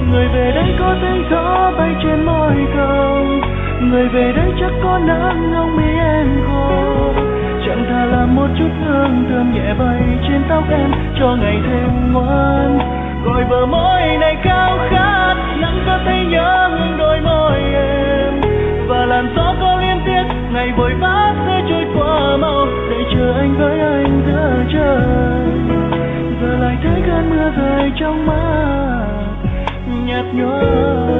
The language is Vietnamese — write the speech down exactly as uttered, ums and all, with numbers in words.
Người về đây có tiếng gió bay trên môi cầu, người về đây chắc có nắng không mi em khô. Chẳng thà làm một chút hương thơm nhẹ bay trên tóc em cho ngày thêm ngoan. Gọi bờ môi này khao khát, nắng có thấy nhớ hương đôi môi em. Và làn gió có liên tiếc, ngày vội vã sẽ trôi qua mau. Để chờ anh với anh giữa trời, giờ lại thấy cơn mưa rơi trong mắt nhạt nhòa.